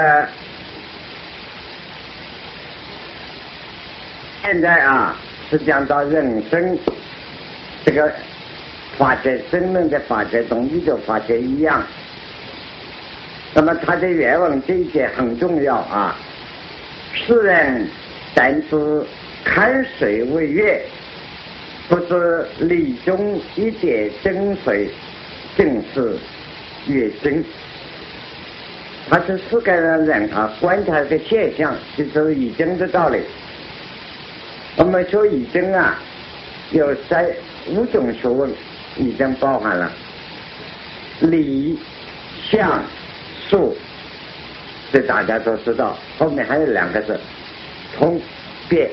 现在是讲到人生这个法则，生命的法则同宇宙法则一样。那么他的原文这一节很重要世人但知看水为月，不知理中一点真水，正是月经。他是世界上人观察的现象，就是易经的道理。我们说易经有5种学问，易经包含了理、象、数，这大家都知道。后面还有2个字，通、变。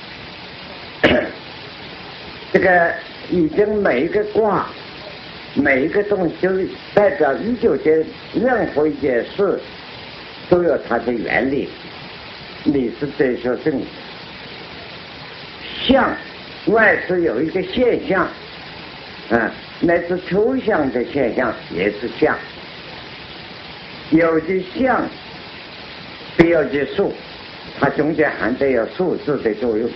这个易经每一个卦，每一个东西，就代表宇宙间任何一件事都有它的原理，理是哲学性的。象外是有一个现象那是抽象的现象，也是象。有的象必有的数，它中间含带有数字的作用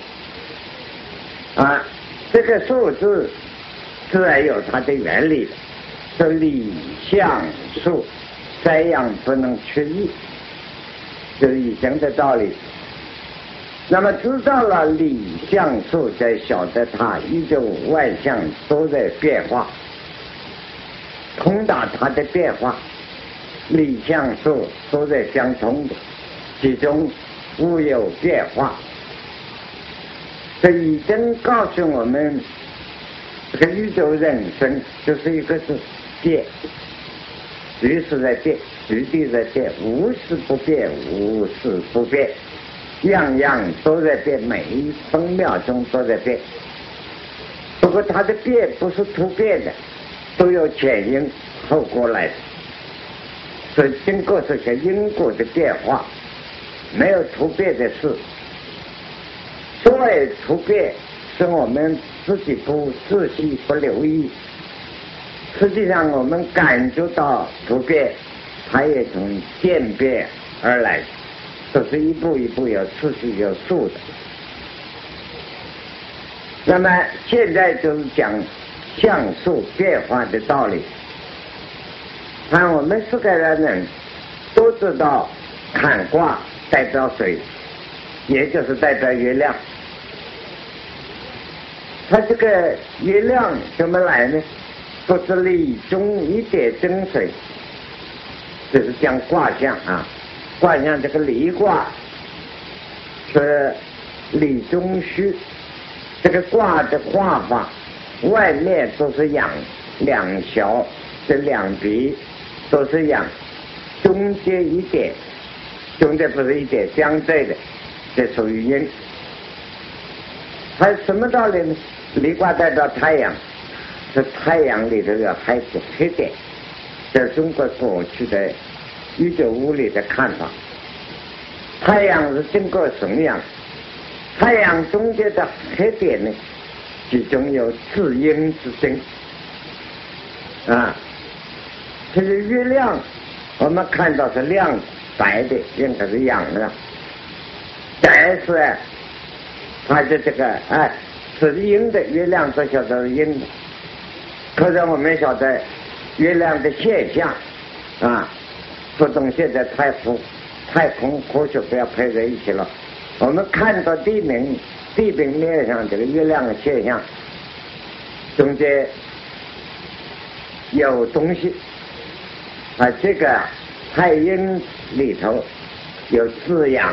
这个数字自然有它的原理的，是理象数3样不能缺一，就是易经的道理。那么知道了理象数，才晓得它宇宙万象都在变化，通达它的变化，理象数都在相通的，其中无有变化。这已经告诉我们，这个宇宙人生就是一个是变，随时在变，随地在变，无时不变，无时不变，样样都在变，每一分秒钟都在变。不过它的变不是突变的，都有前因后果来的，所以经过这些因果的变化，没有突变的事。所谓突变，是我们自己不仔细不留意，实际上我们感觉到突变，它也从渐变而来，都是一步一步有次序有数的。那么现在就是讲象数变化的道理。看我们世界的人都知道，坎卦代表水，也就是代表月亮。它这个月亮怎么来呢？不是理中一点真水，这是讲卦象卦象这个离卦是理中虚，这个卦的画法外面都是阳，两小这两笔都是阳，中间一点，中间不是一点，相对的，这属于阴。还有什么道理呢？离卦代表太阳，是太阳里头有黑点，这是中国过去的宇宙物理的看法。太阳是经过损养，太阳中间的黑点呢，其中有至阴之精这是月亮，我们看到是亮白的，应该是阳的，但是它的这个是阴的，月亮都晓得是阴的。可是我们晓得月亮的现象不懂现在太空科学不要配在一起了。我们看到地平面上这个月亮的现象，中间有东西这个太阴里头有滋养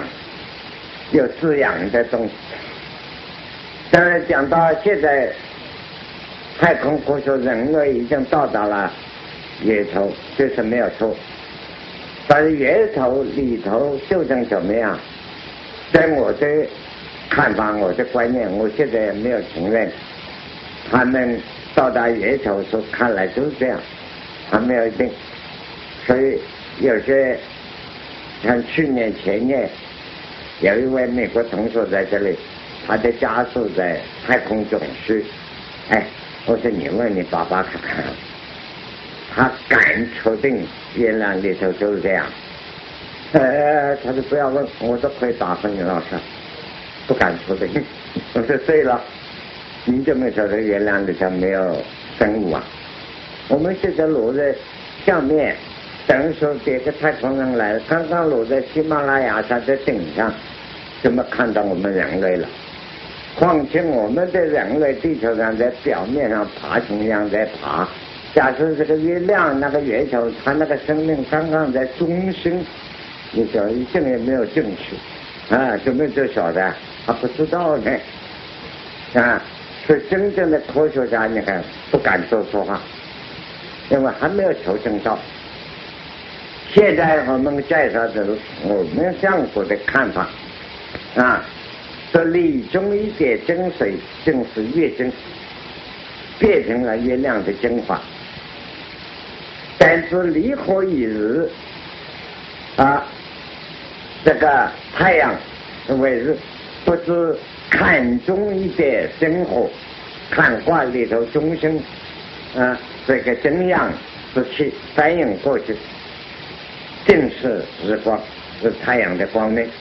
的东西。当然讲到现在太空科学，人类已经到达了月球，这是没有错。但是月球里头究竟怎么样，在我的看法，我的观念，我现在没有承认他们到达月球时看来就是这样，还没有一定。所以有些像去年前年有一位美国同学在这里，他的家属在太空总署，我说你问你爸爸看看，他敢确定月亮里头就是这样。 他说不要问，我都可以答复你老师，不敢说的。我说对了，你怎么晓得月亮里头没有生物啊？我们现在落在下面，等于说别个太空人来了，刚刚落在喜马拉雅山的顶上，怎么看到我们人类了？况且我们的人类地球上在表面上爬虫一样在爬，假设这个月亮那个月球，它那个生命刚刚在中心，你说一定也没有进去啊，怎么就晓得还不知道呢？啊，所以真正的科学家你看不敢说话，因为还没有求证到。现在我们介绍的我们相国的看法啊，说里中一点真水正是月经，变成了月亮的精华。但是离火以日啊，这个太阳为日，不是看中一点真火，看卦里头中心啊，这个真阳之气反映过去，正是日光，是太阳的光明。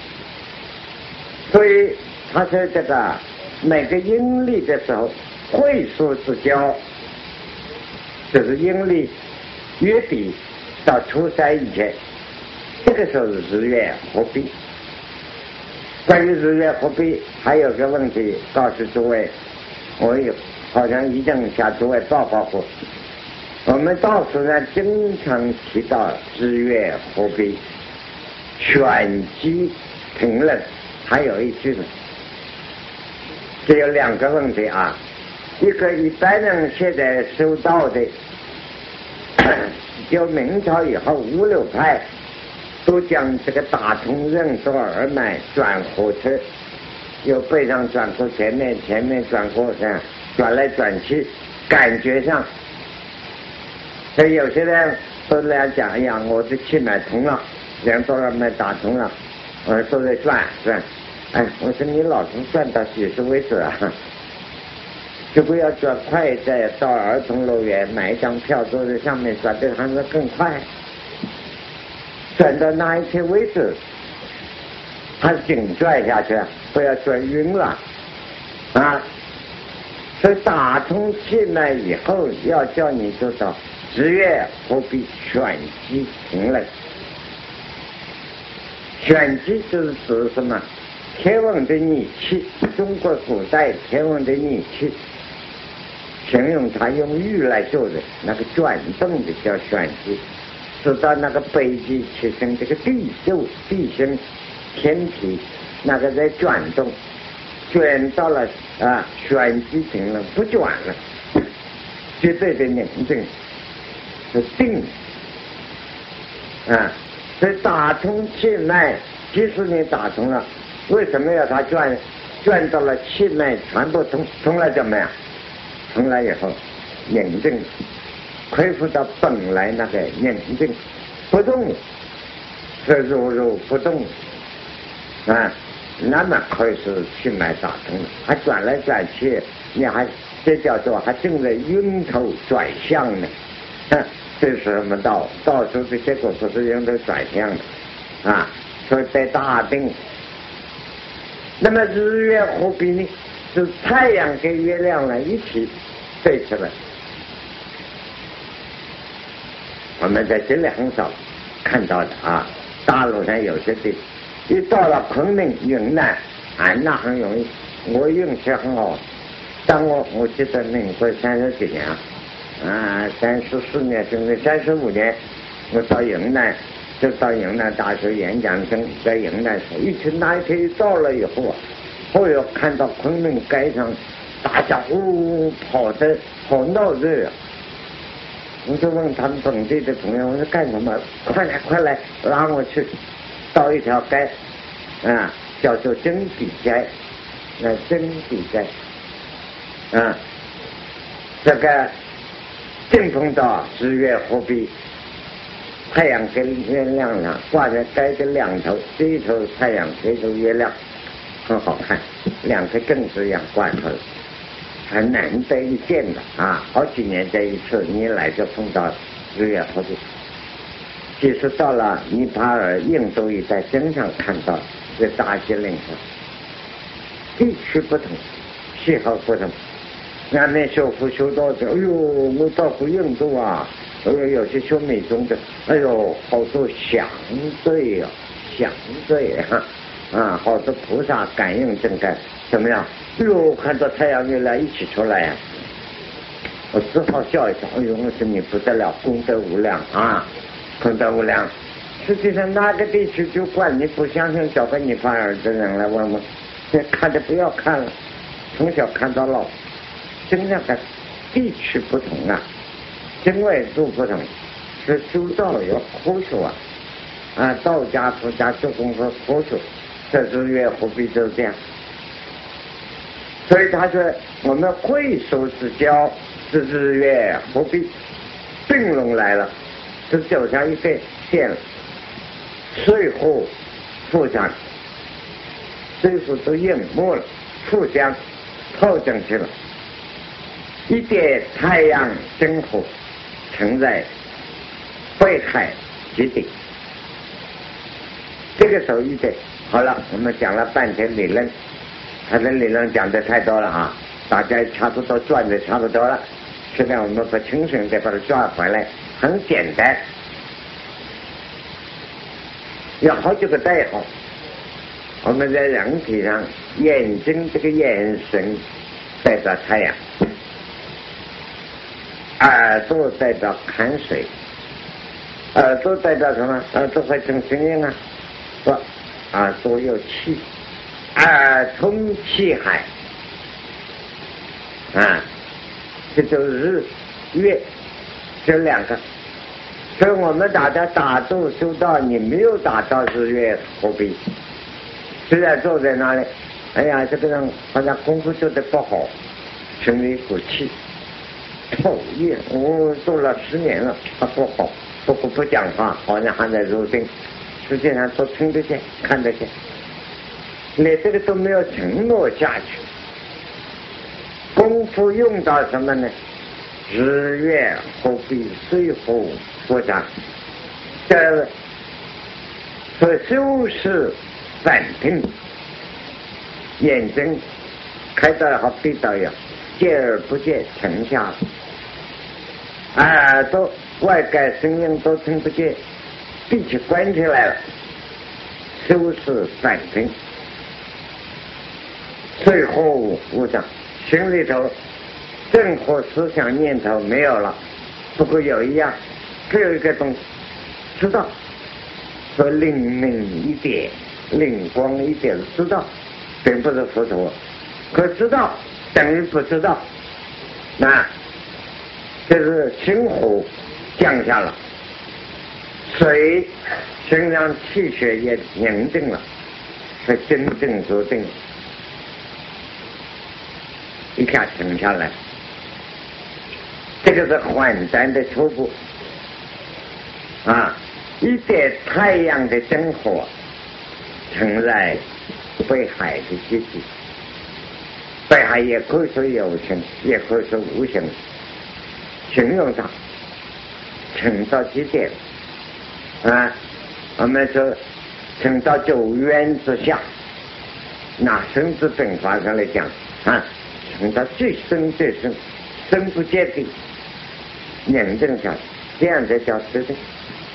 所以他说这个每个阴历的时候，会数之交，就是阴历月底到初三以前，这个时候日月合璧。关于日月合璧还有个问题告诉诸位，我有好像已经向诸位报告过，我们道书上经常提到日月合璧、选机评论，还有一句呢，这有两个问题啊。一个一般人现在收到的，就明朝以后五六派都将这个打通任督二脉转火车，由背上转过前面，前面转过这样转来转去，感觉上，所以有些人都来讲，哎呀，我的气脉通了，任督二脉打通了，都在转。哎，我说你老是转到几时为止啊？就不要转快一点，到儿童乐园买一张票坐在上面转的还是更快，转到那一天为止，还紧转下去，不要转晕了啊！所以打通气脉以后，要叫你做到日月合璧，选机平衡。选机就是指什么？天文的逆气，中国古代天文的逆气，形容它用玉来做的那个转动的叫选机，直到那个北极其实这个地球地心天体那个在转动，转到了啊选机停了，不转了，绝对的宁静是定啊。所以打通气脉，即使你打通了，为什么要它转？转到了气脉全部通了怎么样？通了以后宁静，恢复到本来那个宁静不动，是如不动啊，那么可以是气脉打通了，还转来转去，你还这叫做还正在晕头转向呢。这是什么道出的结果不是晕头转向的啊？所以在大定，那么日月合璧呢，是太阳跟月亮呢一起对起来。我们在这里很少看到的啊，大陆上有些地，一到了昆明、云南，那很容易。我运气很好，当我记得民国30几年34年甚至35年，我到云南，就到云南大学演讲生，在云南一去那一天一到了以后啊，后来看到昆明街上大家跑得好闹热啊！我就问他们本地的朋友，我说干什么？快来拉我去到一条街啊，叫做真比街，真比街啊，这个正碰到日月合璧，太阳跟月亮上挂在街的两头，这一头太阳，这一头月亮，很好看，两个正子一样挂出来，很难得一见的啊！好几年这一次，你一来就碰到日月合璧， 即使到了尼泊尔、印度一带，经常看到这大吉岭上，地区不同，气候不同。俺们修复修到这，哎呦，我到过印度啊，哎呦，有些修美中的，哎呦，好多祥对呀，祥对啊，好多菩萨感应正感怎么样？哎呦，看到太阳月亮一起出来呀、我只好笑一笑。哎呦，我说你不得了，功德无量啊，功德无量。实际上哪个地区就管你不相信，找个尼泊尔的人来问问，看着不要看了，从小看到老。真正的地区不同啊，经纬度不同，是修道要科学啊，道家、佛家做功夫科学，这日月何必都这样？所以他说，我们会所之交是日月何必并拢来了，是走上一个线，水火互相，水火都淹没了，互相套进去了。一点太阳真火存在北海极地，这个时候一点好了。我们讲了半天理论，他的理论讲的太多了啊，大家差不多转的差不多了。现在我们把清醒再把它抓回来，很简单，有好几个代号。我们在人体上，眼睛这个眼神代表太阳，耳朵代表看水，耳朵代表什么？耳朵会听声音啊，说耳朵有气，耳通气海啊，这就是日月这两个。所以我们打坐修道，你没有打到日月何必？虽然坐在那里，哎呀，这个人好像功夫做得不好，心里一股气。讨厌，我做了10年了，他不好，不过不讲话，好像还在入定，实际上都听得见、看得见，连这个都没有承诺下去。功夫用到什么呢？日月何必水火不长，这所修饰反听，眼睛开得好闭到呀，见而不见，停下了。耳朵外界声音都听不见，闭起关起来了，修饰反听，水火无常，心里头任何思想念头没有了。不过有一样，还有一个东西，知道，说灵敏一点，灵光一点知道，并不是佛陀，可知道等于不知道，那这是心火降下了，水身上气血也凝定了，是真正决定，一下停下来。这个是缓单的初步啊，一点太阳的真火存在北海的基地，北海也可以说有形，也可以说无形，形容上沉到极点啊，我们说沉到9渊之下，拿生死本法上来讲啊，沉到最深最深，深不见底，凝定下，这样才叫得定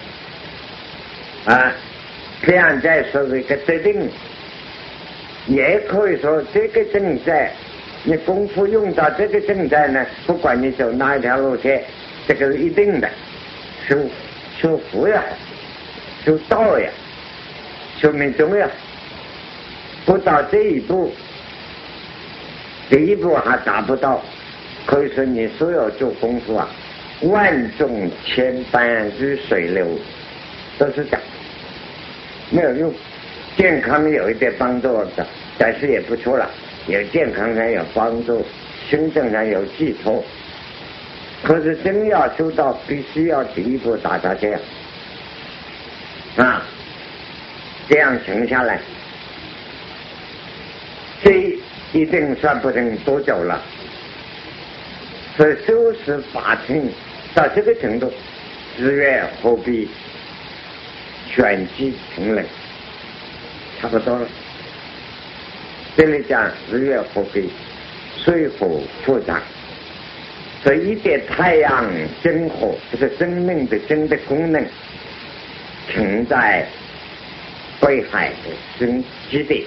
啊。这样再说一个得定，也可以说这个正在你功夫用到这个正在呢，不管你走哪一条路线，这个是一定的。修福呀，修道呀，修命中呀，不到这一步，第一步还达不到，可以说你所有做功夫啊，万众千般如水流，都是这样，没有用。健康有一点帮助的，但是也不错了，有健康上有帮助，心正上有寄托。可是真要修到，必须要第一步达到这样啊，这样停下来，这一定算不成多久了。所以修持法庭到这个程度，日月何必玄机平冷，差不多了。这里讲日月合归，水火复杂，这一点太阳真火，这个生命的真的功能，停在北海的生基地。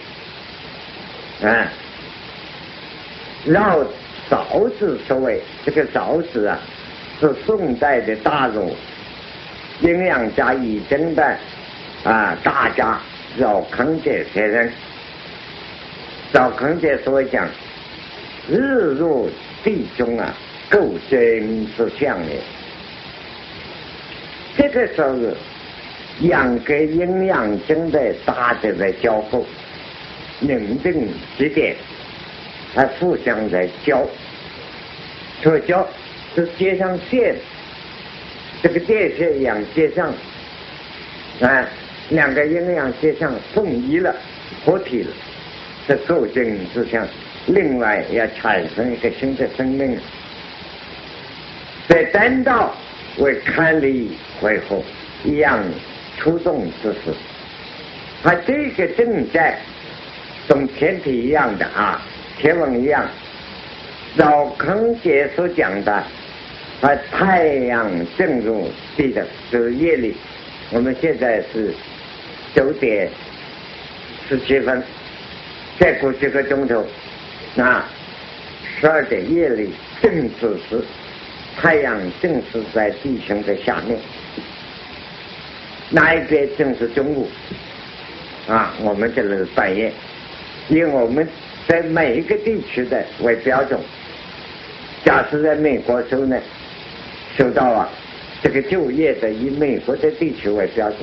然后枣子所谓这个枣子啊，是宋代的大儒营养家易经的大家饶康节先生。饶康节所谓讲，日入地中啊，构真之象也。这个时候阳跟阴阳经的大的在交互，凝定几点，还互相在交，所以交是接上线，这个电线一样接上，两个阴阳接上统一了，合体了，这构成之象。另外要产生一个新的生命，在单道为看理会合一样出众之时，它这个正在同天体一样的天文一样，饶康节所讲的太阳正入地的就是夜里，我们现在是9点17分，再过几个钟头12点夜里正子时，太阳正是在地球的下面，那一边正是中午我们这里是半夜。以我们在每一个地区的为标准，假设在美国州呢，收到这个就业的以美国的地区为标准，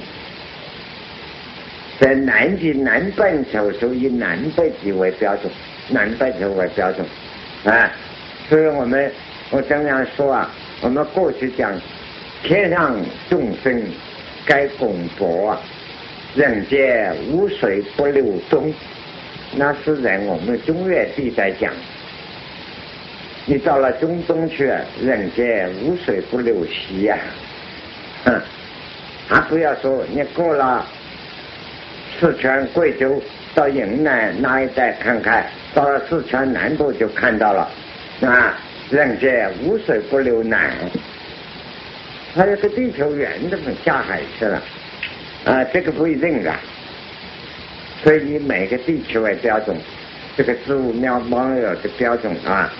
在南极南半球州以南北极为标准，南半球为标准所以我这样说我们过去讲天上众生该广博人间无水不流东，那是在我们中原地带讲，你到了中东去人间无水不流西还不要说你过了四川贵州到云南那一带看看，到了四川南部就看到了人间无水不流南，它这个地球圆的下海去了这个不一定所以以每个地区为标准，这个植物苗毛有的标准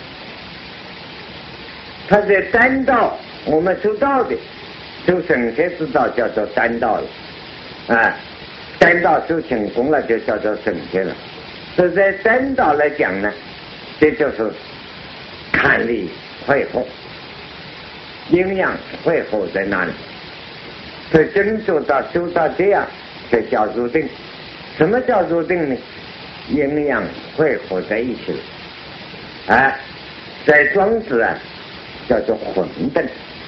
它在单道我们知道的就神仙之道叫做单道了单道修成功了就叫做神仙了。所以在单道来讲呢，这就是看理会合，阴阳会合在那里，所以真做到修到这样才叫入定。什么叫入定呢？阴阳会合在一起了在庄子叫做混沌，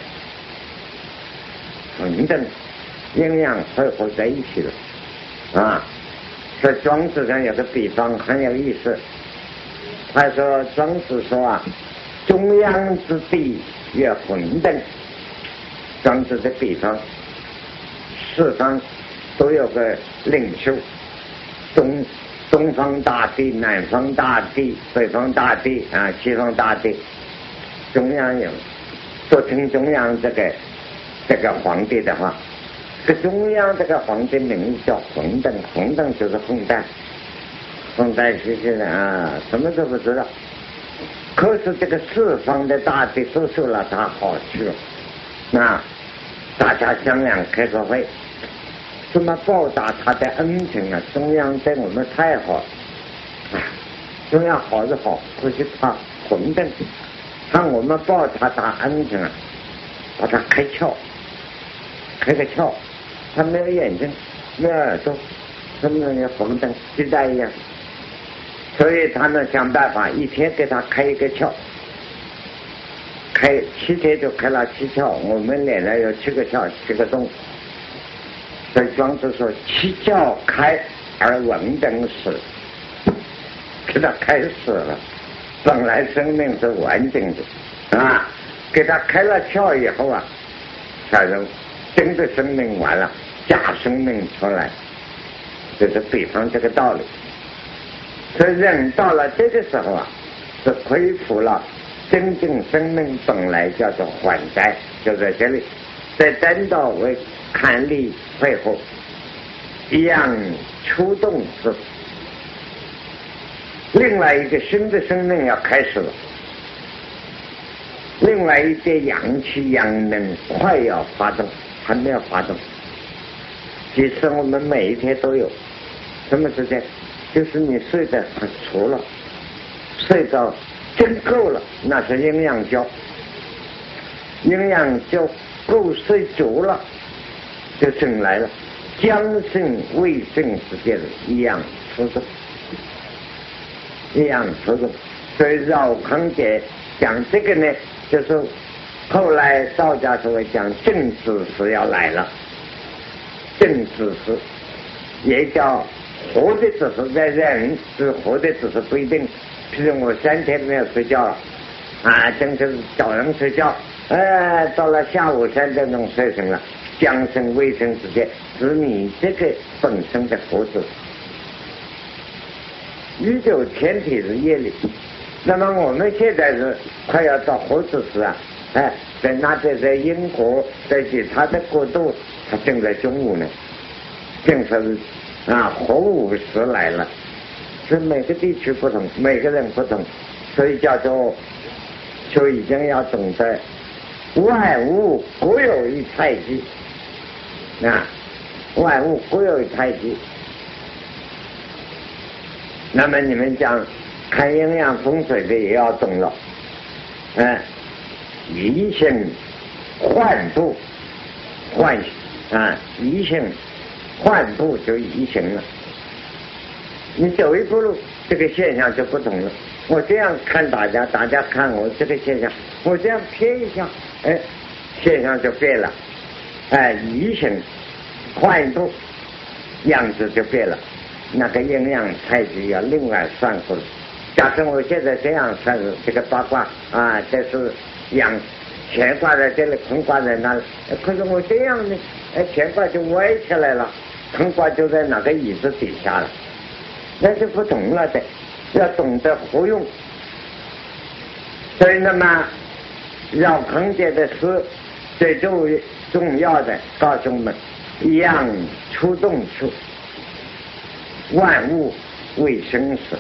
混沌阴阳会合在一起了在庄子上有个比方很有意思，他说庄子说中央之地曰混沌，庄子的比方四方都有个领袖，东方大地、南方大地、北方大地西方大地，中央有说听中央这个皇帝的话，这中央这个皇帝名字叫混沌，混沌就是混蛋，混蛋是什么都不知道。可是这个四方的大地都受了他好处大家商量开个会，怎么报答他的恩情中央对我们太好中央好是好，可是他混沌，看我们报答他恩情把他开窍，开个窍，他没有眼睛没有耳朵，什么人混沌鸡蛋一样，所以他们想办法一天给他开一个窍，开7天就开了7窍，我们脸上有7个窍7个洞，所以庄子说7窍开而文等死，给他开死了，本来生命是完整的给他开了窍以后才能真的生命完了假生命出来，就是比方这个道理。所以人到了这个时候啊，是恢复了真正生命本来叫做还在，就在这里，在等到为看力配合一样出动时，另外一个新的生命要开始了，另外一些阳气阳能快要发动，还没有发动。其实我们每一天都有，什么时间？就是你睡得很熟了，睡到真够了，那是营养觉，营养觉够睡足了，就醒来了。将性未性之间一样出动，一样出动。所以绕康节讲这个呢，就是后来道家所谓讲正子时要来了，正子时也叫活的只是在人，是活的只是不一定。譬如我3天没有睡觉了，正是早上睡觉，到了下午3点钟睡醒了，将生未生之间，是你这个本身的活子。宇宙天体是夜里，那么我们现在是快要到活子时啊，在那在英国，在其他的国度，它正在中午呢，正是活午时来了。是每个地区不同，每个人不同，所以叫做，就已经要懂得万物各有一太极，万物各有一太极。那么你们讲看阴阳风水的也要懂了，移形换步移形换步就移形了。你走一步路，这个现象就不同了。我这样看大家，大家看我这个现象，我这样瞥一下，现象就变了，移形换一步，样子就变了。那个阴阳太极要另外算过来。假设我现在这样算这个八卦这是阳，乾卦在这里，坤卦在那里。可是我这样呢，乾卦就歪起来了，坤卦就在那个椅子底下了。那就不同了的，要懂得活用。所以那么绕康节的事最重要的告诉我们，一样出动处，万物为生死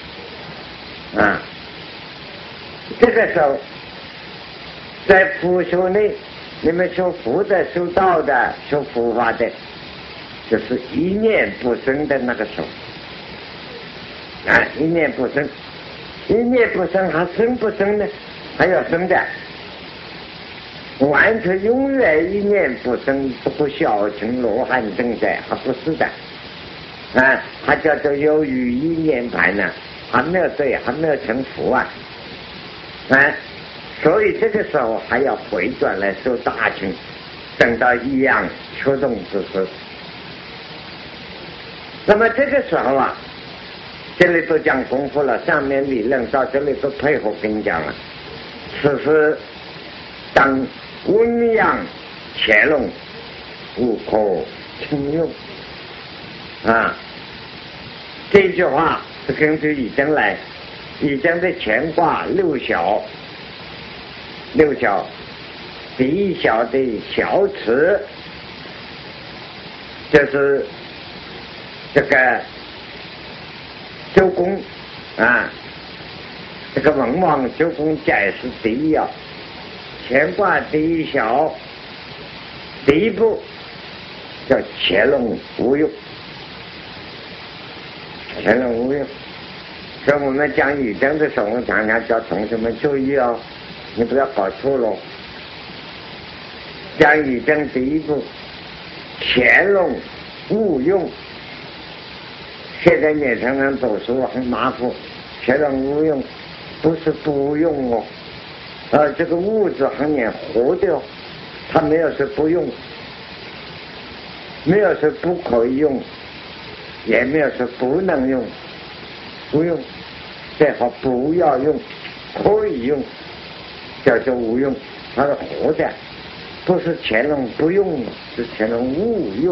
这个时候在佛修内，你们修佛的、修道的、修佛法的，就是一念不生的那个时候。一念不生，一念不生还生不生呢？还要生的，完全永远一念不生，不小情罗汉正在，还不是的，还叫做有余一念盘呢，还没有对，还没有成佛所以这个时候还要回转来受大情，等到一样出动之时。那么这个时候这里都讲功夫了，上面理论到这里都配合跟你讲了。此时当温阳乾隆，无可轻用这句话是根据已经的乾卦6小，第一小的小池，就是这个周公这个文王周公解释第一爻，乾卦第一小，第一步叫乾隆无用，乾隆无用。所以我们讲语证的时候，我常常叫同学们注意你不要搞错了。讲语证第一步，乾隆无用。现在年轻人读书很马虎，乾隆无用不是不用这个物质很难活的他没有说不用，没有说不可以用，也没有说不能用，不用，最好不要用，可以用，叫做无用，它是活的， 不是乾隆不用，是乾隆误用。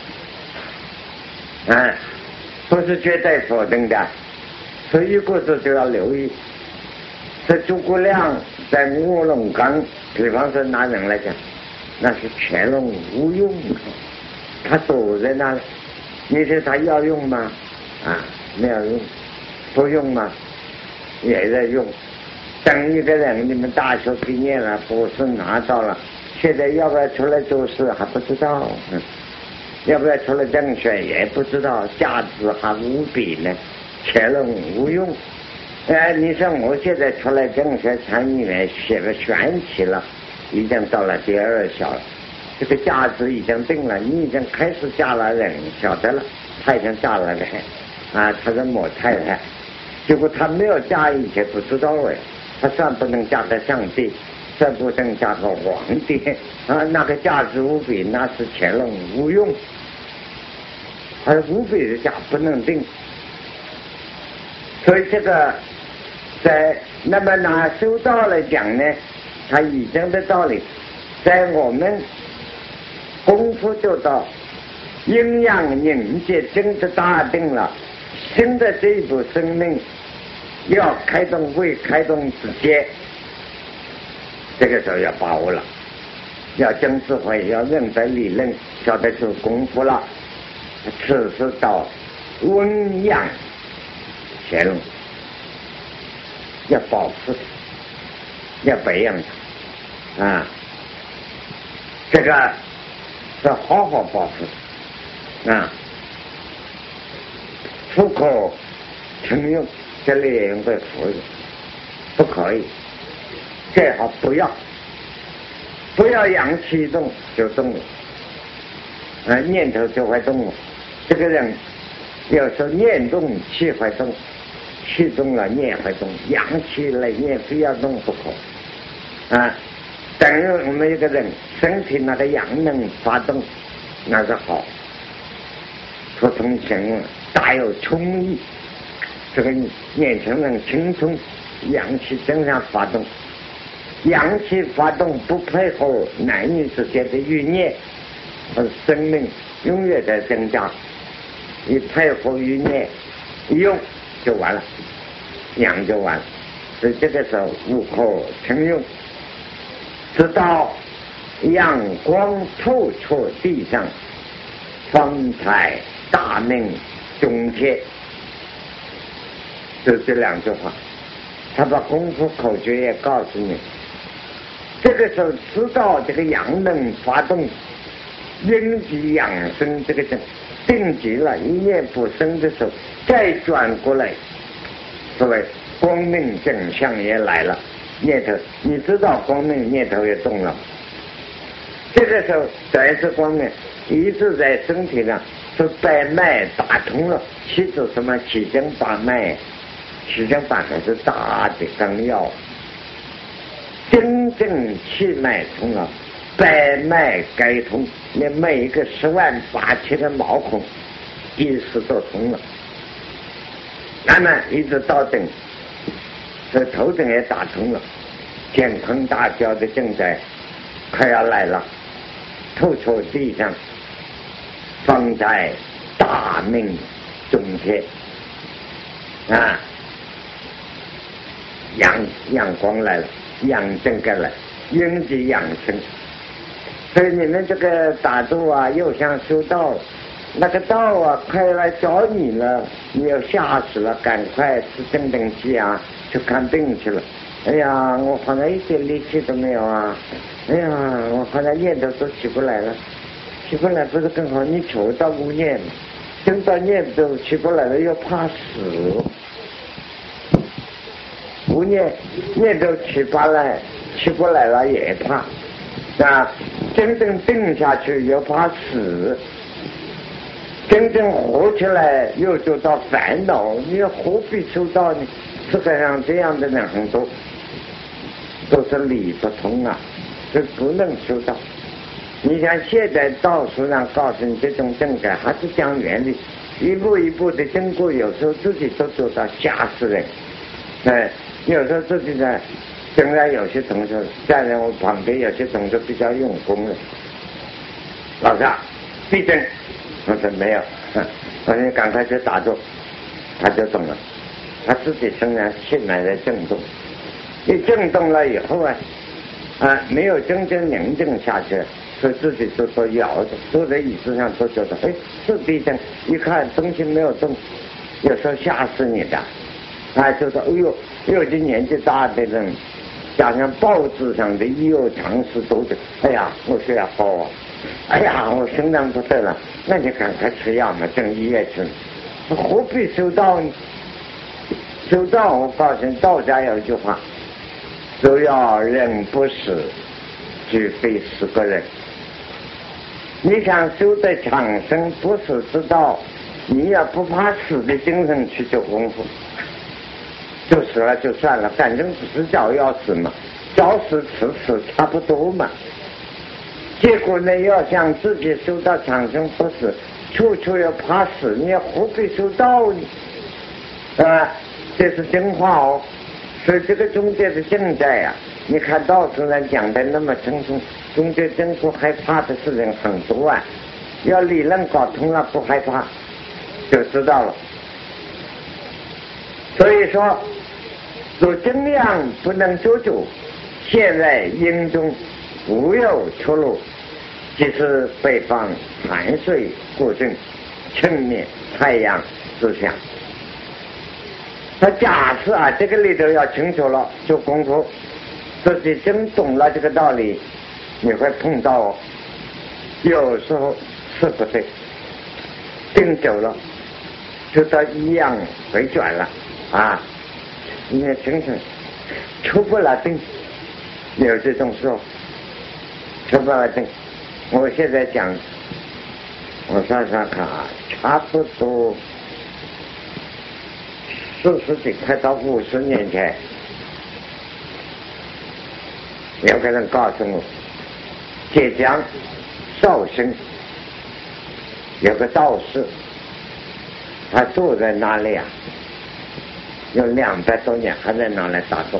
不是绝对否定的，所以过时就要留意。这诸葛亮在卧龙岗，比方说拿人来讲，那是乾隆无用，他躲在那里。你说他要用吗？没有用。不用吗？也在用。等一个人，你们大学毕业了，博士拿到了，现在要不要出来做事还不知道。要不要出来政选也不知道，价值还无比呢。乾隆无用。你说我现在出来政选参议员选起了，已经到了第二小了，这个价值已经定了，你已经开始嫁了人，晓得了，他已经嫁了人，他是某太太，结果他没有嫁以前不知道他算不能嫁给上帝，算不能嫁给皇帝那个价值无比，那是乾隆无用。而无比的价不能定，所以这个在那么拿修道来讲呢，他以前的道理，在我们功夫就到阴阳凝结真的大定了，新的这一部生命要开动未开动之间，这个时候要把握了，要真智慧，要认得理论，晓得出功夫了。此时到温养乾隆，要保护他，要培养他这个是好好保护他不可承用，这里也用在服用，不可以，最好不要阳气一动就动了，念头就会动了。这个人有时候念动气会动，气动了念会动，阳气来念非要动不可等于我们一个人身体那个阳能发动，那是好，普通情大有充溢，这个年轻人青春，阳气正常发动，阳气发动不配合男女之间的欲念，生命永远在增加，你配合欲念一用就完了，阳就完了，所以这个时候无可承用，直到阳光透出地上，方才大命中天，就这两句话，他把功夫口诀也告诉你。这个时候知道这个阳能发动，阴极养生，这个定极了，一念不生的时候，再转过来，所谓光明正向也来了，念头你知道光明，念头也动了。这个时候再是光明，一直在身体上是百脉打通了，其实什么七经八脉，七经八脉是大的纲要，真正气脉通了，百脉该通，连每一个108000的毛孔意识都通了，那么一直到顶，这头顶也打通了，天空大叫的正在快要来了，透出地上，方在大命中天阳光来了，阳正该来，阴极养生。所以你们这个打坐又想修道，那个道快来找你了，你要吓死了，赶快吃镇定剂去看病去了。哎呀，我好像一点力气都没有哎呀，我好像念头都起不来了，起不来不是更好？你求到无念，真到念头起不来了，又怕死。无念头起不来了也怕真正定下去又怕死，真正活起来又就到烦恼，你何必修道呢？世界上这样的人很多，都是理不通是不能修道。你像现在道书上告诉你这种正改，还是讲原理，一步一步的经过，有时候自己都做到吓死人。有时候自己在现在有些同学站在我旁边，有些同学比较用功的，老师啊，地震，我说没有，我说你赶快去打坐，他就懂了，他自己身上心来在震动，一震动了以后没有真正宁静下去，所以自己就说摇着，坐在椅子上都觉得是地震，一看东西没有动，有时候吓死你的，就说有的年纪大的人，加上报纸上的医药常识都是，哎呀，我血压高啊，哎呀，我心脏不对了，那你赶快吃药嘛，进医院去，何必修道呢？修道，我告诉你，道家有一句话，只要人不死，俱非死个人。你想修得长生不死之道，你要不怕死的精神去做功夫，就死了就算了，反正迟早要死嘛，早死迟死差不多嘛。结果呢，要想自己修到长生不死，处处要怕死，你何必修道呢？这是真话哦。所以这个中间的正在你看道书上讲的那么轻松，中间真不害怕的事情很多要理论搞通了，不害怕就知道了。所以说若真样不能做主，现在阴中无有出路，即是北方寒水过境，春灭太阳之下。他假设这个里头要清楚了，做功夫自己真懂了这个道理，你会碰到有时候是不对，定久了就到一样回转了你也清楚出不了定，有这种时候出不了定。我现在讲，我算算看差不多40几快到50年前，有个人告诉我，浙江绍兴有个道士，他坐在那里有200多年还在那里打坐。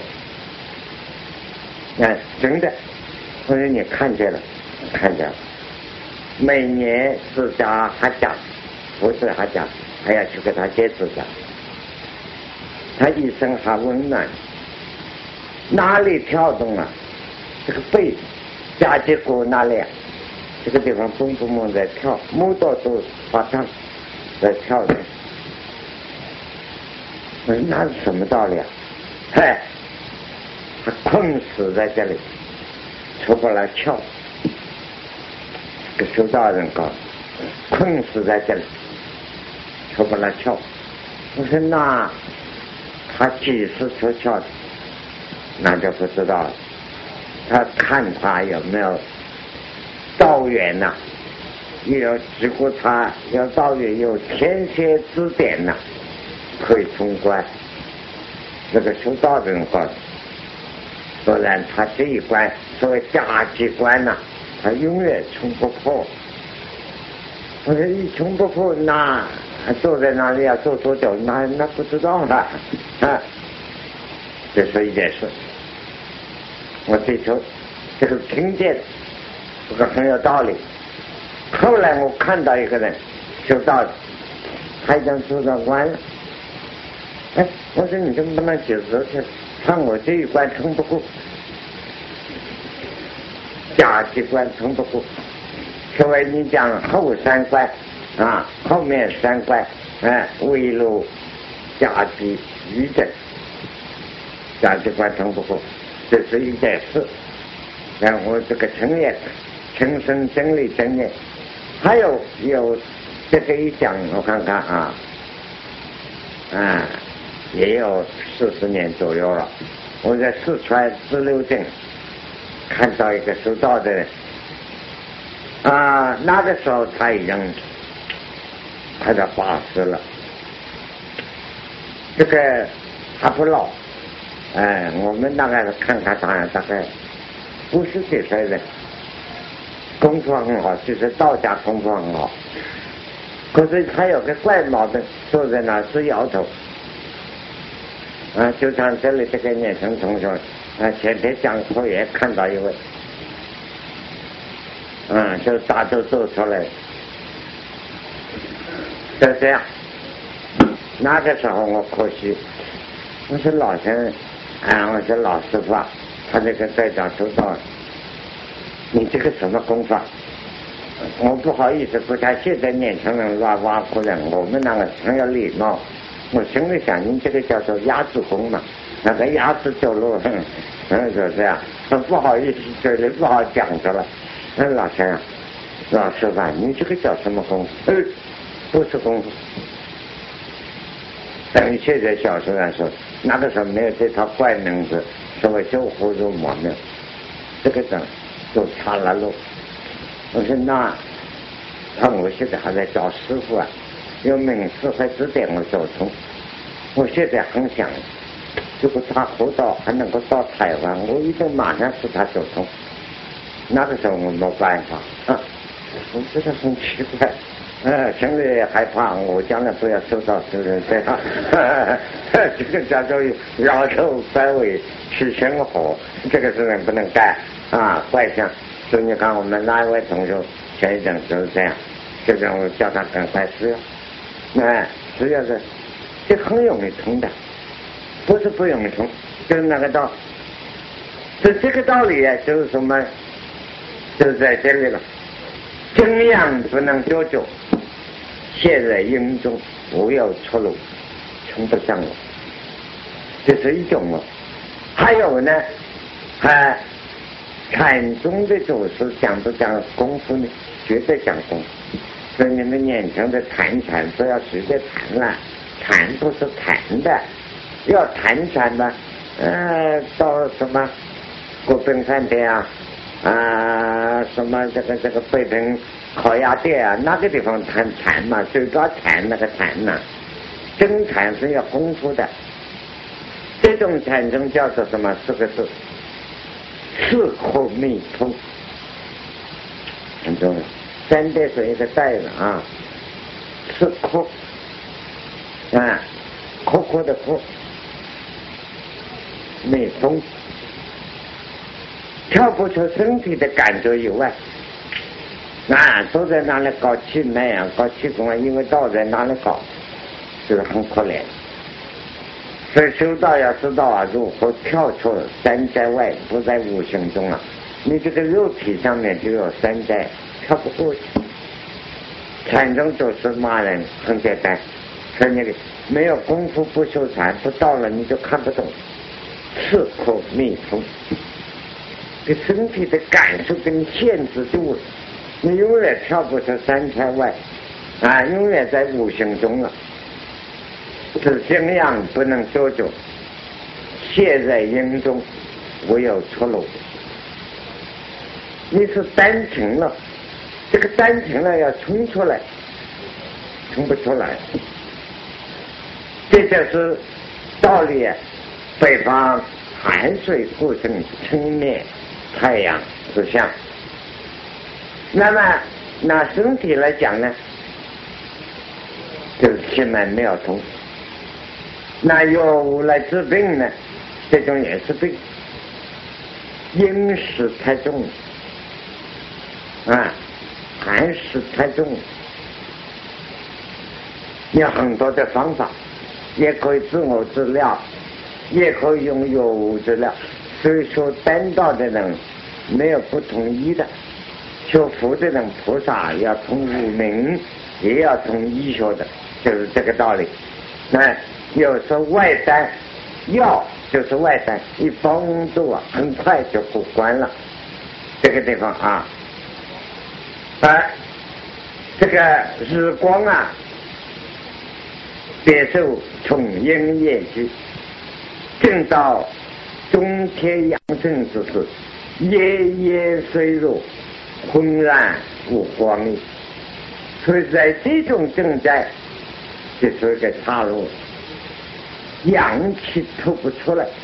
真的，我说你看见了，看见了。每年指甲还讲，不是还讲，还要去给他接指甲。他一生还温暖，哪里跳动这个背夹脊骨那里这个地方蹦蹦蹦在跳，摸到都发烫在跳的。我说那是什么道理他困死在这里，出不来跳。这个修道人告诉困死在这里，出不来跳。我说那他几时出窍的，那就不知道了。他看他有没有道缘有如果他有道缘，有天蝎之点可以冲关。这个修道的人告诉，不然他这一关作为甲级关他永远冲不破。我说一冲不破，那坐在那里要坐多久？那不知道了这是一件事。我最初这个听见这个很有道理。后来我看到一个人修道的，他已经做到关了。我说你怎么不能解释去？看我这一关冲不过，甲级关冲不过。所谓你讲后3关后面3关围路甲级一等，甲级关冲不过，这是一件事。然后这个成也成生真理真也，还有这个一讲我看看也有40年左右了。我在四川支流镇看到一个修道的人那个时候他已经快到80了，这个他不老我们大概看看他大概50几岁人，功夫很好，就是道家功夫很好。可是他有个怪毛病，坐在那直摇头就像这里这个年轻同学前天讲课也看到一位，就大都走出来，就这样。那个时候我可惜，我说老先生，我说老师傅啊，他这个队长说道，你这个什么功法？我不好意思不像现在年轻人挖苦人，我们那个很有礼貌。我心里想，你这个叫做鸭子功嘛，那个鸭子走路，就这样，不好意思，嘴里不好讲出来。老先生，老师傅，你这个叫什么功夫？不是功夫。等于现在小时来说，那个时候没有这套怪名字，所谓救护入魔没有，这个等都差了路。我说那我现在还在找师傅啊，有名师会指点我走通。我现在很想，如果他活到还能够到台湾，我一定马上使他走通。那个时候我没办法我觉得很奇怪，心里害怕我将来不要受到这人这样，这个叫做摇头摆尾去生活，这个事情不能干怪象。所以你看我们那一位同学前一阵就是这样，这种我叫他赶快吃药，吃药是这很容易通的，不是不容易通，就是那个道。就这个道理就是什么，就在这里了。真阳不能久久，陷在阴中无有出路，冲不上了，这是一种了。还有呢，禅宗的祖师讲不讲功夫呢？绝对讲功夫。所以你们年轻的谈禅不要随便谈了，禅不是谈的，要谈禅呢，到什么国宾饭店什么这个北平烤鸭店那个地方谈禅嘛，最高禅那个禅呢，真禅是要功夫的。这种禅宗叫做什么？4个字。四库密通，很重要。3代是一个代字四库库的库，密通，跳不出身体的感觉以外，都在那里搞气脉搞气功因为道在那里搞，就是很可怜。所以修道要知道如何跳出3灾外，不在无形中你这个肉体上面就有3灾，跳不过去。禅宗就是骂人，很简单，说你没有功夫不修禅，不到了你就看不懂。刺口密通，这身体的感受跟你限制住了，你永远跳不出3灾外，永远在无形中了。是真阳不能久久，陷在阴中无有出路。你是单情了，这个单情了要冲出来，冲不出来。这就是道理。北方寒水故生春灭太阳之象。那么拿身体来讲呢，就是气脉没有通。那药物来治病呢，这种也是病，阴湿太重寒湿太重，有很多的方法，也可以自我治疗，也可以用药物治疗。所以说丹道的人没有不统一的，学佛的人菩萨要通无名，也要通医学的，就是这个道理。有时候外丹药就是外丹，一包温度很快就过关了。这个地方这个日光别受从阴夜居，正到中天阳正之时，夜夜虽弱，浑然无光力。所以在这种正在就是一个岔路，阳气透不出来，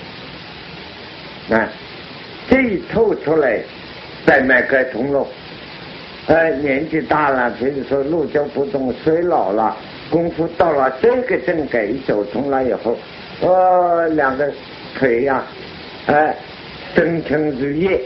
这一透出来，在脉该通了。年纪大了，比如说路脚不动，衰老了，功夫到了这个正改一走通了以后，两个腿生辰日夜，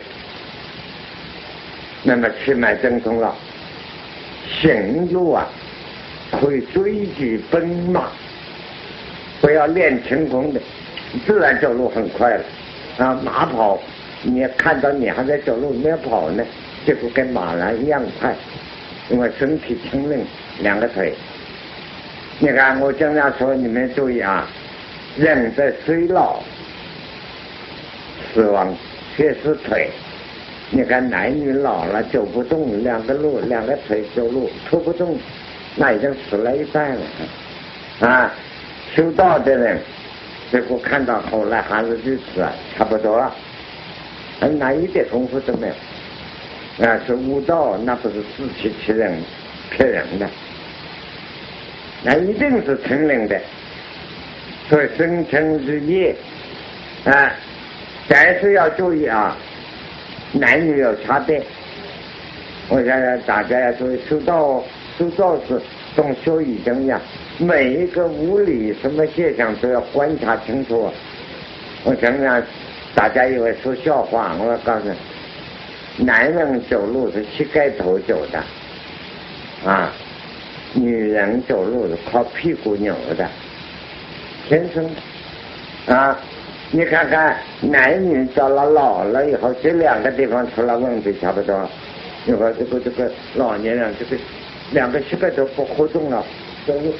那么气脉正通了，行路啊会追剧奔马，不要练成功的，自然走路很快了啊。马跑，你看到你还在走路没有跑呢，结果跟马一样快，因为身体轻灵，两个腿。你看我经常说，你们注意啊，人的衰老死亡却是腿。你看男女老了走不动，两个腿走路拖不动，那已经死了一半了啊。修道的人结果看到后来还是去死啊，差不多了，那一点功夫都没有啊。是悟道，那不是自欺欺人骗人的，那一定是成灵的。所以生辰日夜啊，但是要注意啊，男女有差别。我想想大家要注意，修道是从学医生一样，每一个物理什么现象都要观察清楚。我想想大家以为说笑话，我告诉你，男人走路是膝盖头走的啊，女人走路是靠屁股扭的，天生的啊。你看看男女到了老了以后，这两个地方出了问题差不多。你说这个老年人这个两个膝盖都不活动了，走路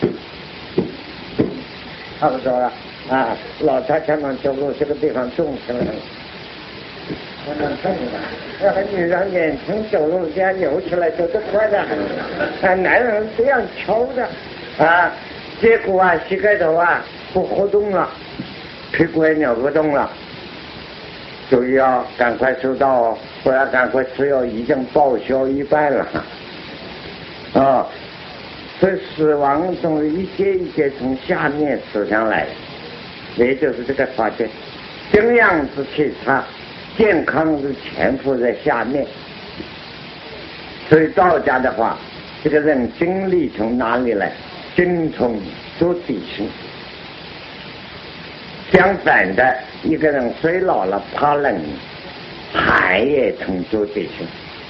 差不多了啊。老太太们走路这个地方重起来了，我能看出来。要和女人年轻走路这样扭起来走得快的很，男人这样敲的啊，结果啊膝盖头啊不活动了，屁股也扭不动了，所以要赶快收到哦，不然赶快吃药，已经报销一半了啊。所以死亡总是一节一节从下面死上来的，也就是这个法界，营养是其差，健康是潜伏在下面。所以道家的话，这个人精力从哪里来？精从足底心。相反的，一个人衰老了怕冷，寒也从足底心。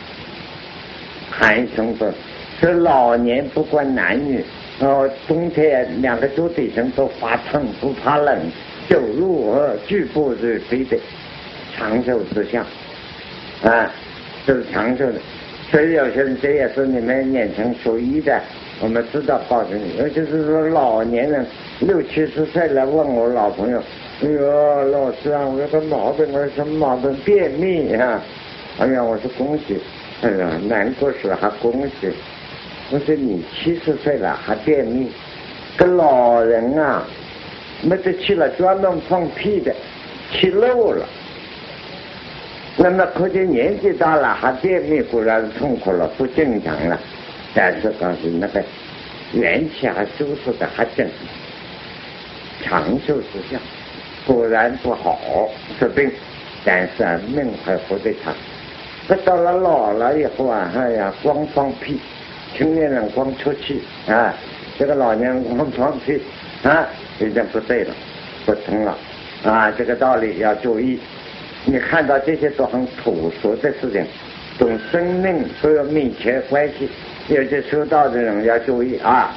寒从足，是老年不管男女，冬天两个足底心都发烫，不怕冷，走路举步是飞的，长寿之相啊，这是长寿的。所以有些人，这也是你们年轻学医的，我们知道告诉你，尤其是说老年人60、70岁来问我老朋友，哎呦老师啊，我有个毛病，我什么毛病？便秘啊！哎呀，我说恭喜，哎呀难过时还恭喜。我说你70岁了还便秘，个老人啊没得气了，专门放屁的，气漏了。那么可见年纪大了还便秘，固然是痛苦了，不正常了。但是告诉你，那个元气还舒适的还正，长寿之相，果然不好是病，但是命还活得长。那到了老了以后啊，哎呀，光放屁，青年人光出气啊，这个老年人光放屁啊，已经不对了，不通了啊，这个道理要注意。你看到这些都很朴素的事情，跟生命都有密切关系，有些修道的人要注意啊。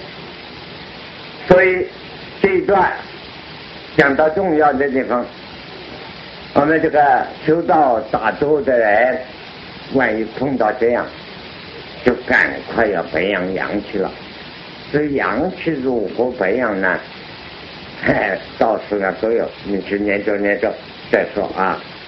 所以这一段讲到重要的地方，我们这个修道打坐的人，万一碰到这样，就赶快要培养阳气了。所以阳气如何培养呢？道士啊都有，你去研究研究再说啊。